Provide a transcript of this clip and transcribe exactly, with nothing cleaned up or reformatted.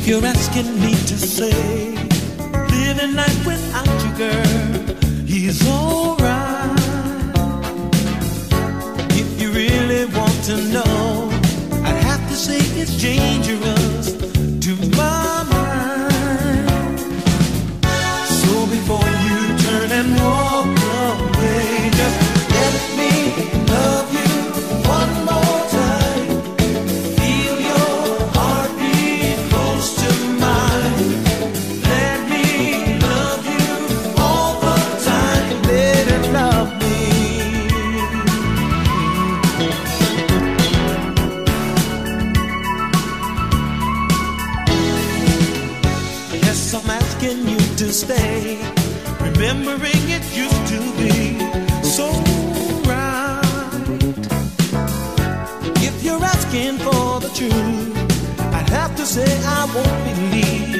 you're asking me to say, living life without you, girl, he's alright. If you really want to know, I'd have to say it's dangerous to my mind. So before you turn and walk away, just let me love you one more time. Feel your heartbeat close to mine. Let me love you all the time. Let it love me. Yes, I'm asking you to stay, remembering it used to be so right. If you're asking for the truth, I'd have to say I won't believe